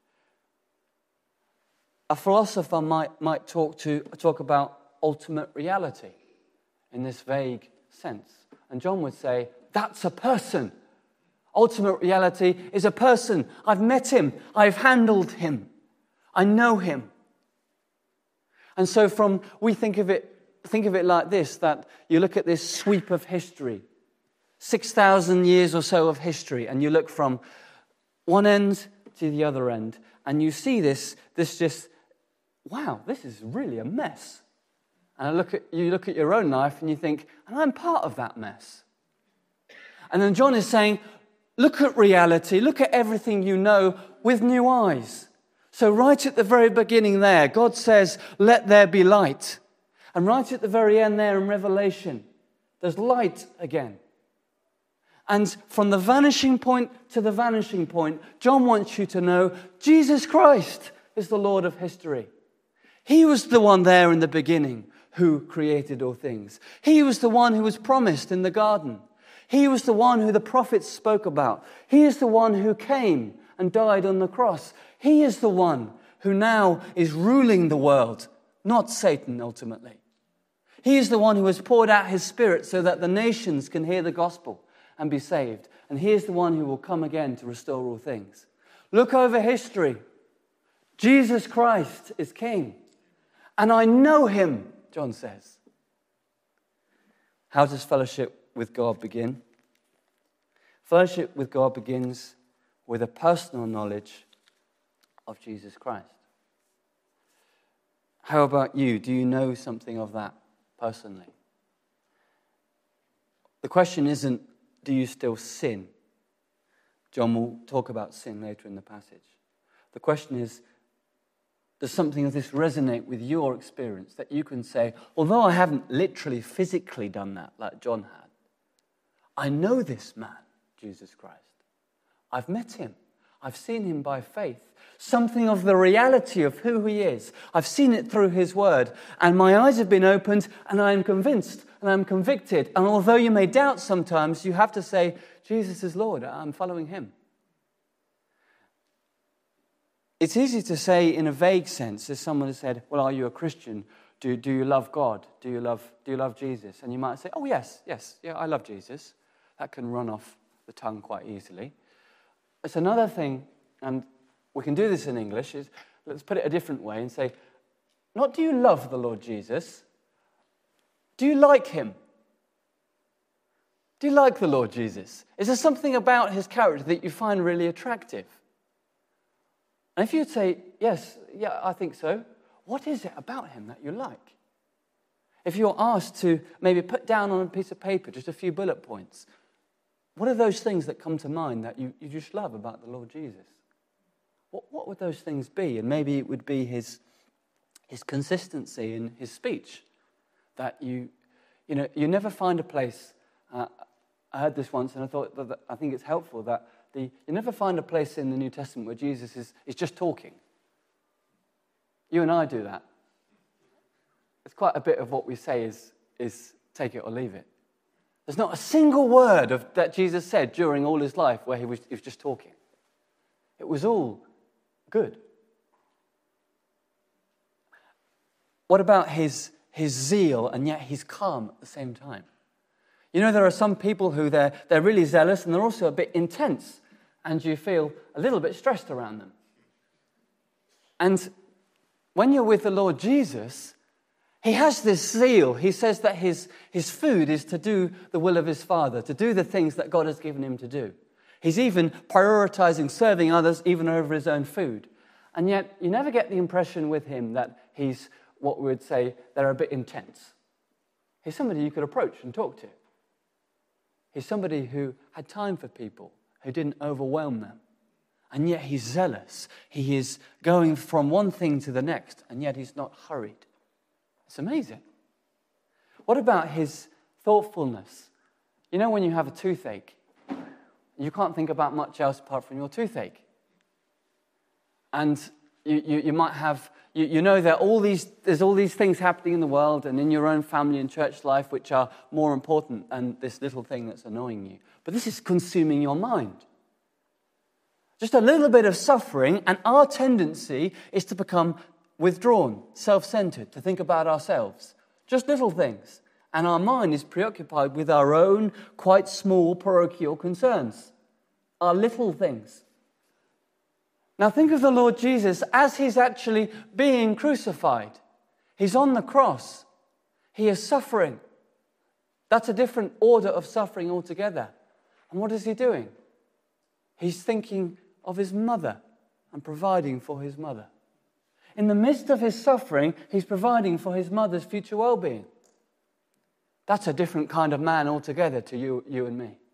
A philosopher might, might talk, to, talk about ultimate reality in this vague sense. And John would say, that's a person. Ultimate reality is a person. I've met him. I've handled him. I know him. And so from, we think of it, think of it like this, that you look at this sweep of history, six thousand years or so of history, and you look from one end to the other end, and you see this, this just, wow, this is really a mess. And I look at, you look at your own life, and you think, and I'm part of that mess. And then John is saying, look at reality, look at everything you know with new eyes. So right at the very beginning there, God says, let there be light. And right at the very end there in Revelation, there's light again. And from the vanishing point to the vanishing point, John wants you to know Jesus Christ is the Lord of history. He was the one there in the beginning who created all things. He was the one who was promised in the garden. He was the one who the prophets spoke about. He is the one who came and died on the cross. He is the one who now is ruling the world, not Satan ultimately. He is the one who has poured out his Spirit so that the nations can hear the gospel and be saved. And he is the one who will come again to restore all things. Look over history. Jesus Christ is King. And I know him, John says. How does fellowship with God begin? Fellowship with God begins with a personal knowledge of Jesus Christ. How about you? Do you know something of that personally? The question isn't, do you still sin? John will talk about sin later in the passage. The question is, does something of this resonate with your experience that you can say, although I haven't literally physically done that like John had, I know this man, Jesus Christ. I've met him. I've seen him by faith. Something of the reality of who he is. I've seen it through his word, and my eyes have been opened, and I am convinced, and I'm convicted. And although you may doubt sometimes, you have to say, Jesus is Lord, I'm following him. It's easy to say in a vague sense, as someone has said, well, are you a Christian? Do, do you love God? Do you love, do you love Jesus? And you might say, oh, yes, yes, yeah, I love Jesus. That can run off the tongue quite easily. It's another thing, and we can do this in English, is let's put it a different way and say, not do you love the Lord Jesus? Do you like him? Do you like the Lord Jesus? Is there something about his character that you find really attractive? And if you'd say, yes, yeah, I think so, what is it about him that you like? If you're asked to maybe put down on a piece of paper just a few bullet points, what are those things that come to mind that you, you just love about the Lord Jesus? What, what would those things be? And maybe it would be his, his consistency in his speech. That you, you know, you never find a place, uh, I heard this once and I thought that, that I think it's helpful that the, you never find a place in the New Testament where Jesus is, is just talking. You and I do that. It's quite a bit of what we say is, is take it or leave it. There's not a single word of, that Jesus said during all his life where he was, he was just talking. It was all good. What about his, his zeal and yet he's calm at the same time? You know, there are some people who they're, they're really zealous and they're also a bit intense and you feel a little bit stressed around them. And when you're with the Lord Jesus, he has this zeal. He says that his, his food is to do the will of his Father, to do the things that God has given him to do. He's even prioritizing serving others even over his own food. And yet you never get the impression with him that he's what we would say they're a bit intense. He's somebody you could approach and talk to. He's somebody who had time for people, who didn't overwhelm them. And yet he's zealous. He is going from one thing to the next, and yet he's not hurried. It's amazing. What about his thoughtfulness? You know when you have a toothache, you can't think about much else apart from your toothache. And you, you, you might have, you, you know that all these, there's all these things happening in the world and in your own family and church life which are more important than this little thing that's annoying you. But this is consuming your mind. Just a little bit of suffering, and our tendency is to become withdrawn, self-centered, to think about ourselves. Just little things. And our mind is preoccupied with our own quite small parochial concerns. Our little things. Now think of the Lord Jesus as he's actually being crucified. He's on the cross. He is suffering. That's a different order of suffering altogether. And what is he doing? He's thinking of his mother and providing for his mother. In the midst of his suffering, he's providing for his mother's future well-being. That's a different kind of man altogether to you, you and me.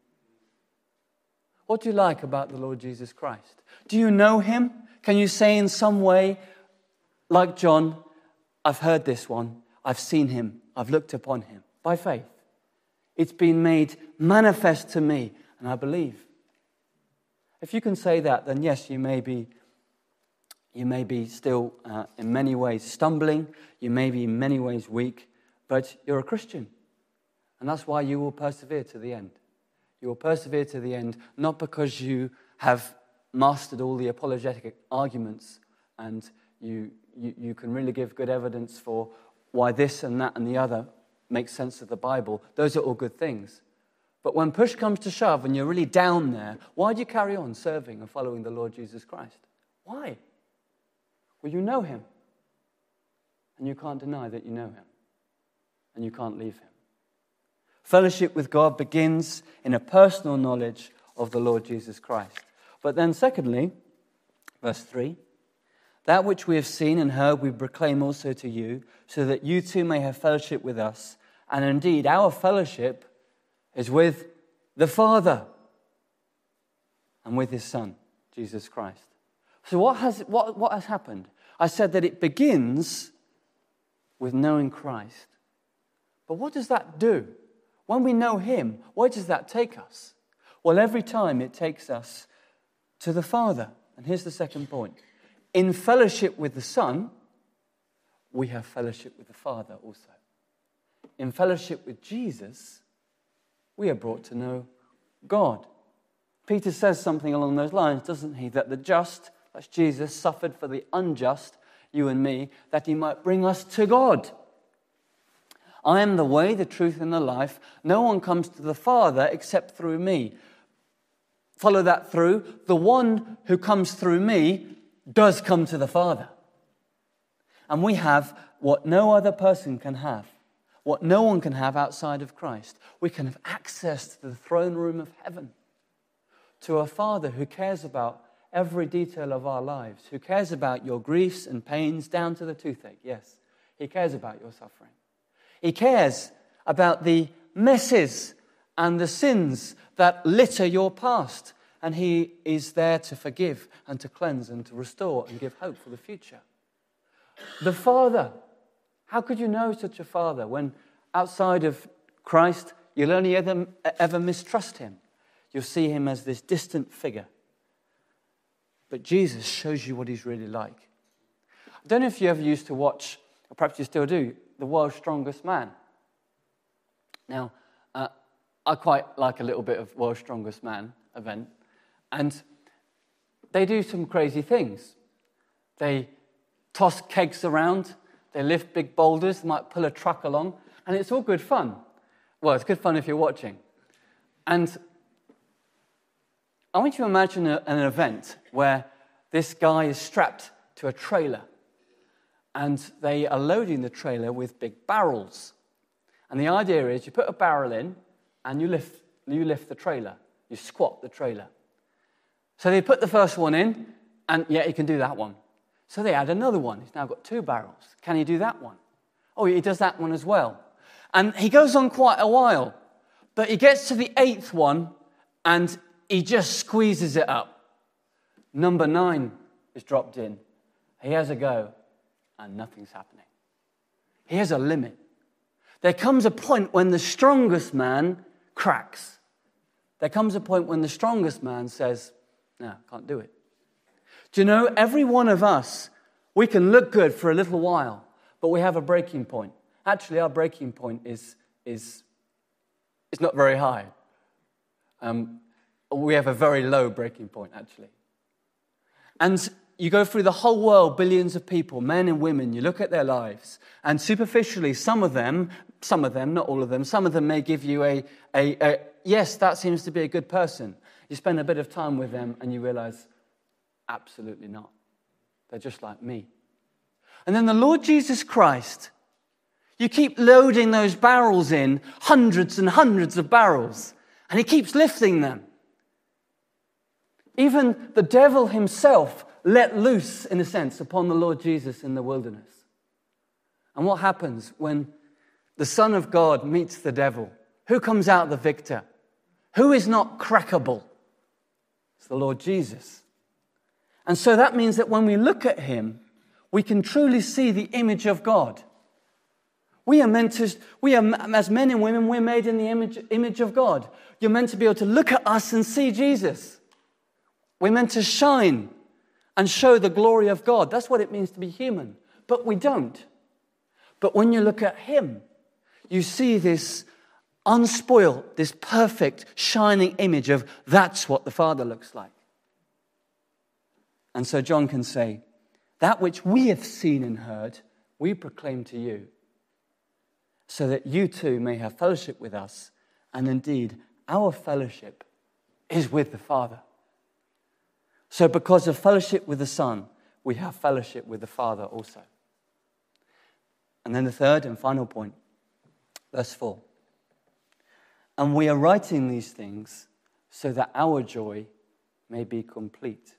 What do you like about the Lord Jesus Christ? Do you know him? Can you say in some way, like John, I've heard this one, I've seen him, I've looked upon him, by faith. It's been made manifest to me, and I believe. If you can say that, then yes, you may be, you may be still uh, in many ways stumbling, you may be in many ways weak, but you're a Christian. And that's why you will persevere to the end. You will persevere to the end, not because you have mastered all the apologetic arguments and you, you, you can really give good evidence for why this and that and the other makes sense of the Bible. Those are all good things. But when push comes to shove and you're really down there, why do you carry on serving and following the Lord Jesus Christ? Why? Well, you know him. And you can't deny that you know him. And you can't leave him. Fellowship with God begins in a personal knowledge of the Lord Jesus Christ. But then secondly, verse three, that which we have seen and heard we proclaim also to you, so that you too may have fellowship with us. And indeed, our fellowship is with the Father and with his Son, Jesus Christ. So what has, what, what has happened? I said that it begins with knowing Christ. But what does that do? When we know him, where does that take us? Well, every time it takes us to the Father. And here's the second point. In fellowship with the Son, we have fellowship with the Father also. In fellowship with Jesus, we are brought to know God. Peter says something along those lines, doesn't he? That the just, that's Jesus, suffered for the unjust, you and me, that he might bring us to God. I am the way, the truth, and the life. No one comes to the Father except through me. Follow that through. The one who comes through me does come to the Father. And we have what no other person can have. What no one can have outside of Christ. We can have access to the throne room of heaven. To a Father who cares about every detail of our lives. Who cares about your griefs and pains down to the toothache. Yes, he cares about your suffering. He cares about the messes and the sins that litter your past. And he is there to forgive and to cleanse and to restore and give hope for the future. The Father. How could you know such a Father when outside of Christ you'll only ever, ever mistrust him? You'll see him as this distant figure. But Jesus shows you what he's really like. I don't know if you ever used to watch, or perhaps you still do, The World's Strongest Man. Now, uh, I quite like a little bit of World's Strongest Man event. And they do some crazy things. They toss kegs around. They lift big boulders. They might pull a truck along. And it's all good fun. Well, it's good fun if you're watching. And I want you to imagine a, an event where this guy is strapped to a trailer. And they are loading the trailer with big barrels. And the idea is you put a barrel in and you lift, you lift the trailer. You squat the trailer. So they put the first one in, and yeah, he can do that one. So they add another one. He's now got two barrels. Can he do that one? Oh, he does that one as well. And he goes on quite a while. But he gets to the eighth one, and he just squeezes it up. Number nine is dropped in. He has a go, and nothing's happening. He has a limit. There comes a point when the strongest man cracks. There comes a point when the strongest man says, no, can't do it. Do you know, every one of us, we can look good for a little while, but we have a breaking point. Actually, our breaking point is, is, is not very high. Um, we have a very low breaking point, actually. And you go through the whole world, billions of people, men and women, you look at their lives, and superficially, some of them, some of them, not all of them, some of them may give you a, a, a yes, that seems to be a good person. You spend a bit of time with them and you realize, absolutely not. They're just like me. And then the Lord Jesus Christ, you keep loading those barrels in, hundreds and hundreds of barrels, and he keeps lifting them. Even the devil himself let loose, in a sense, upon the Lord Jesus in the wilderness. And what happens when the Son of God meets the devil? Who comes out the victor? Who is not crackable? It's the Lord Jesus. And so that means that when we look at him, we can truly see the image of God. We are meant to, we are, as men and women, we're made in the image, image of God. You're meant to be able to look at us and see Jesus. We're meant to shine and show the glory of God. That's what it means to be human. But we don't. But when you look at him, you see this unspoiled, this perfect, shining image of that's what the Father looks like. And so John can say, that which we have seen and heard, we proclaim to you, so that you too may have fellowship with us. And indeed, our fellowship is with the Father. So because of fellowship with the Son, we have fellowship with the Father also. And then the third and final point, verse four. And we are writing these things so that our joy may be complete.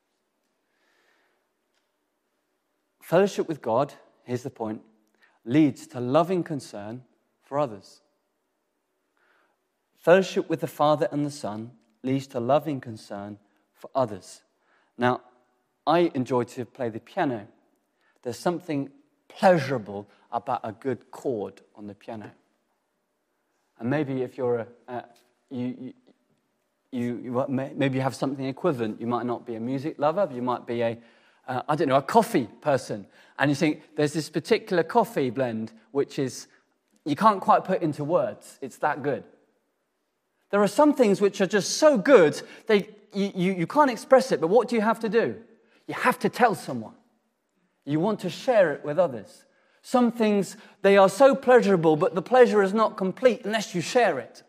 Fellowship with God, here's the point, leads to loving concern for others. Fellowship with the Father and the Son leads to loving concern for others. Now, I enjoy to play the piano. There's something pleasurable about a good chord on the piano. And maybe if you're a, uh, you, you, you, maybe you have something equivalent. You might not be a music lover, but you might be a, uh, I don't know, a coffee person. And you think there's this particular coffee blend which is, you can't quite put into words. It's that good. There are some things which are just so good, they, you, you, you can't express it, but what do you have to do? You have to tell someone. You want to share it with others. Some things, they are so pleasurable, but the pleasure is not complete unless you share it.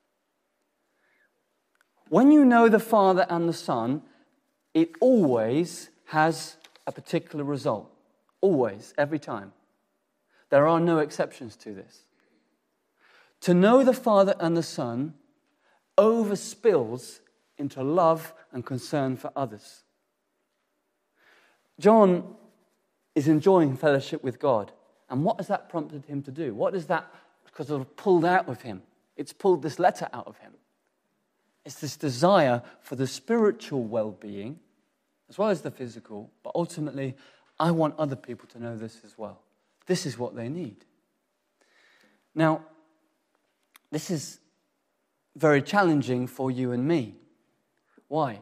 When you know the Father and the Son, it always has a particular result. Always, every time. There are no exceptions to this. To know the Father and the Son overspills into love and concern for others. John is enjoying fellowship with God. And what has that prompted him to do? What is that sort of pulled out of him? It's pulled this letter out of him. It's this desire for the spiritual well-being, as well as the physical, but ultimately, I want other people to know this as well. This is what they need. Now, this is very challenging for you and me. Why?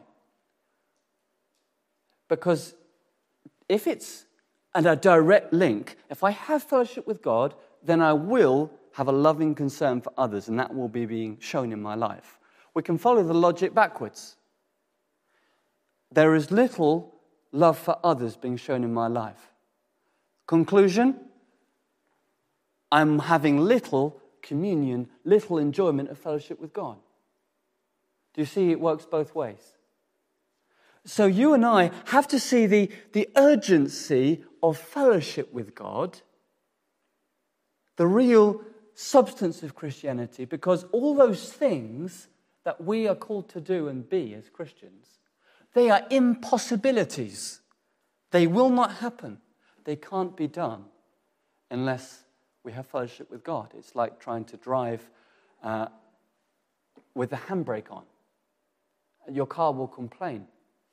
Because if it's a direct link, if I have fellowship with God, then I will have a loving concern for others, and that will be being shown in my life. We can follow the logic backwards. There is little love for others being shown in my life. Conclusion, I'm having little communion, little enjoyment of fellowship with God. Do you see it works both ways? So you and I have to see the, the urgency of fellowship with God, the real substance of Christianity, because all those things that we are called to do and be as Christians, they are impossibilities. They will not happen. They can't be done unless we have fellowship with God. It's like trying to drive uh, with the handbrake on. Your car will complain.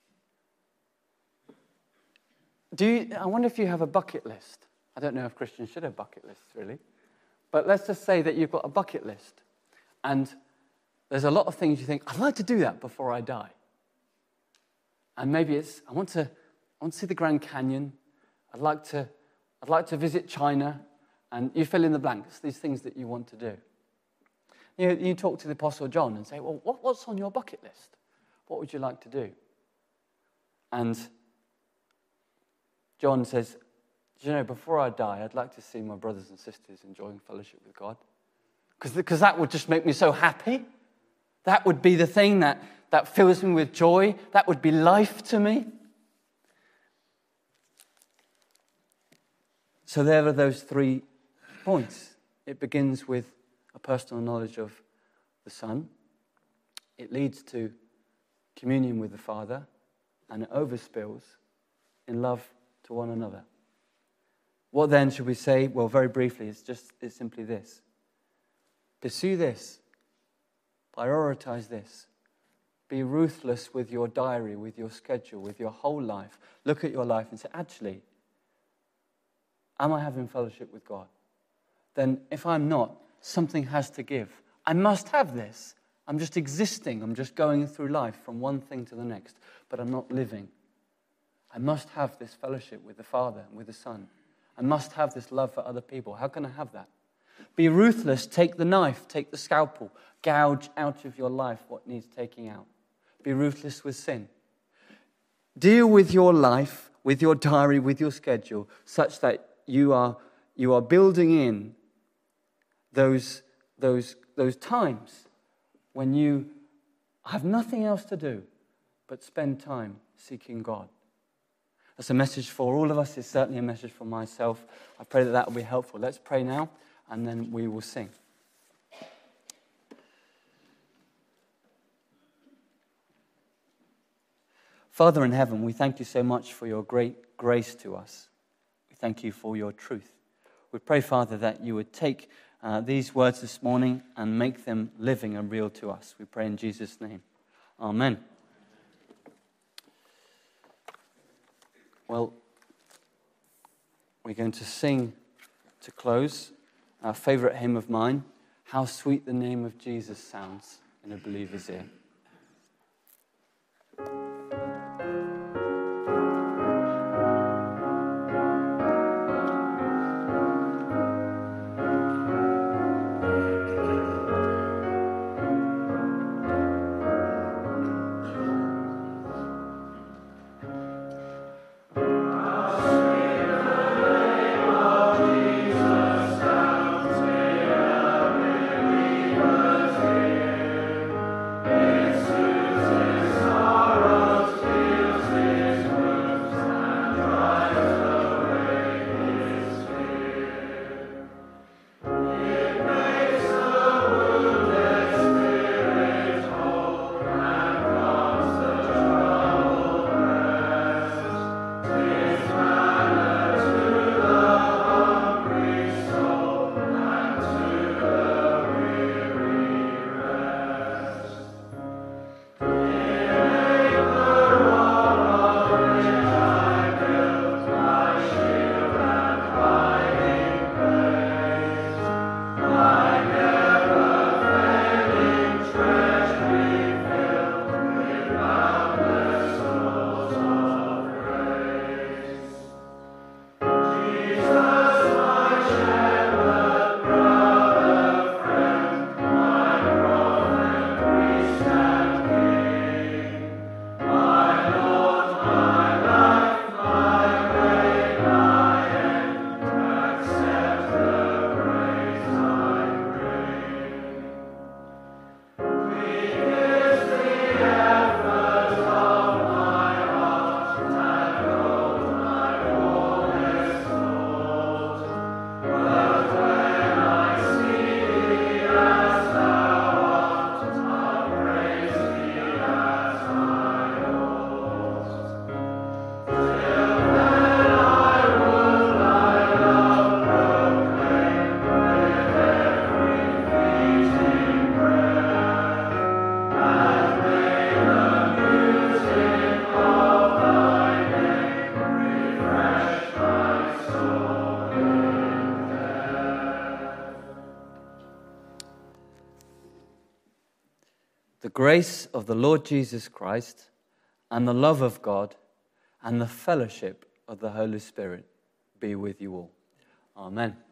Do you, I wonder if you have a bucket list. I don't know if Christians should have bucket lists, really. But let's just say that you've got a bucket list. And there's a lot of things you think, I'd like to do that before I die. And maybe it's, I want to, I want to see the Grand Canyon. I'd like to, I'd like to visit China. And you fill in the blanks, these things that you want to do. You, you talk to the Apostle John and say, well, what, what's on your bucket list? What would you like to do? And John says, do you know, before I die, I'd like to see my brothers and sisters enjoying fellowship with God. Because that would just make me so happy. That would be the thing that, that fills me with joy. That would be life to me. So there are those three points. It begins with a personal knowledge of the Son. It leads to communion with the Father, and it overspills in love to one another. What then should we say? Well, very briefly, it's just it's simply this. Pursue this. Prioritize this. Be ruthless with your diary, with your schedule, with your whole life. Look at your life and say, actually, am I having fellowship with God? Then if I'm not, something has to give. I must have this. I'm just existing. I'm just going through life from one thing to the next, but I'm not living. I must have this fellowship with the Father and with the Son. I must have this love for other people. How can I have that? Be ruthless. Take the knife. Take the scalpel. Gouge out of your life what needs taking out. Be ruthless with sin. Deal with your life, with your diary, with your schedule, such that you are you are building in those those those times when you have nothing else to do but spend time seeking God. That's a message for all of us. It's certainly a message for myself. I pray that that will be helpful. Let's pray now, and then we will sing. Father in heaven, we thank you so much for your great grace to us. We thank you for your truth. We pray, Father, that you would take uh, these words this morning and make them living and real to us. We pray in Jesus' name. Amen. Well, we're going to sing to close our favorite hymn of mine, How Sweet the Name of Jesus Sounds in a Believer's Ear. Sorrow. the grace of the Lord Jesus Christ and the love of God and the fellowship of the Holy Spirit be with you all. Amen.